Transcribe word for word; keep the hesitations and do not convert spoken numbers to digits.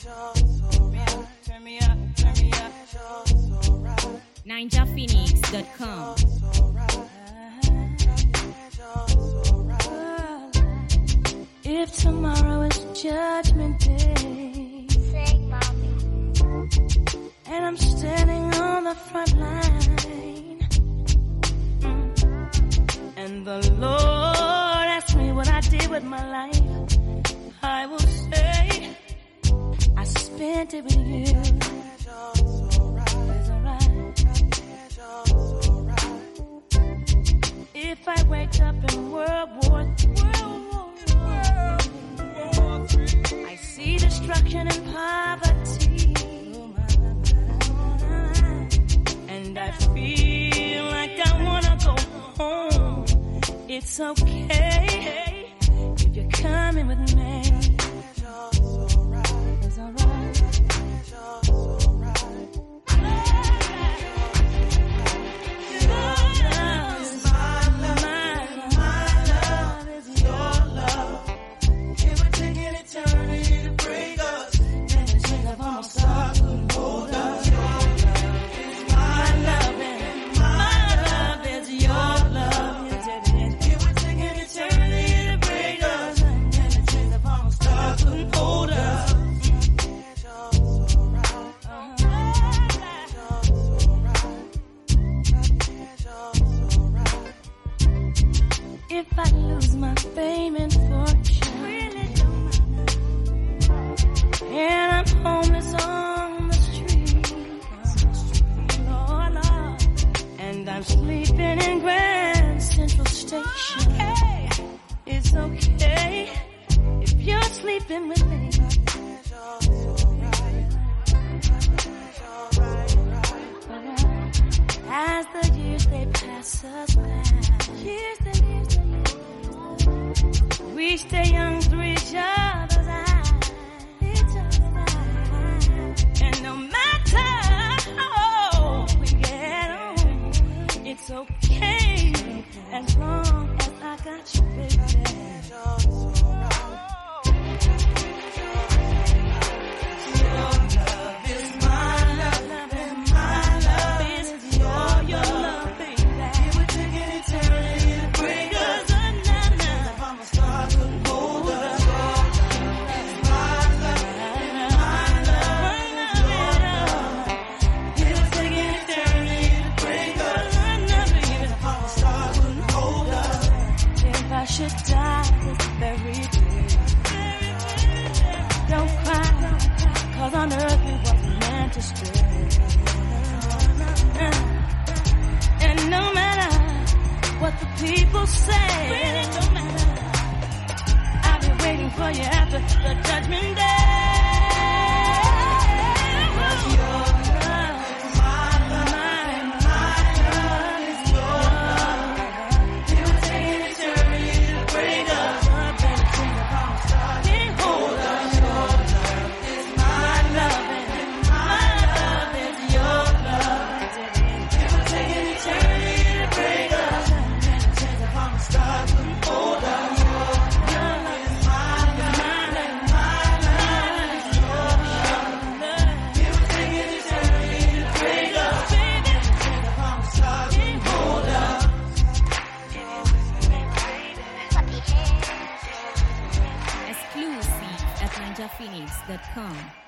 Turn me up, turn me up. Ninja Phoenix dot com. If tomorrow is Judgment Day, Sing, mommy. and I'm standing on the front line, mm, and the Lord asks me what I did with my life, I will say I spent it with you. It's alright. If I wake up in World War Three, I see destruction and poverty, and I feel like I wanna go home. It's okay if you're coming with me. It's alright. If I lose my fame and fortune, really don't matter, and I'm homeless on the street, Lord, Lord, and I'm sleeping in Grand Central Station, okay. It's okay if you're sleeping with me. As the years they pass us by, years and years and years, we stay young through each other's eyes, each other's eyes. And no matter how we get on, it's okay as long as I got you, baby. Should die this very day. Don't cry, cause on earth we wasn't meant to stay. And no matter what the people say, really don't matter, I'll be waiting for you after the judgment day. Cause your Phoenix dot com.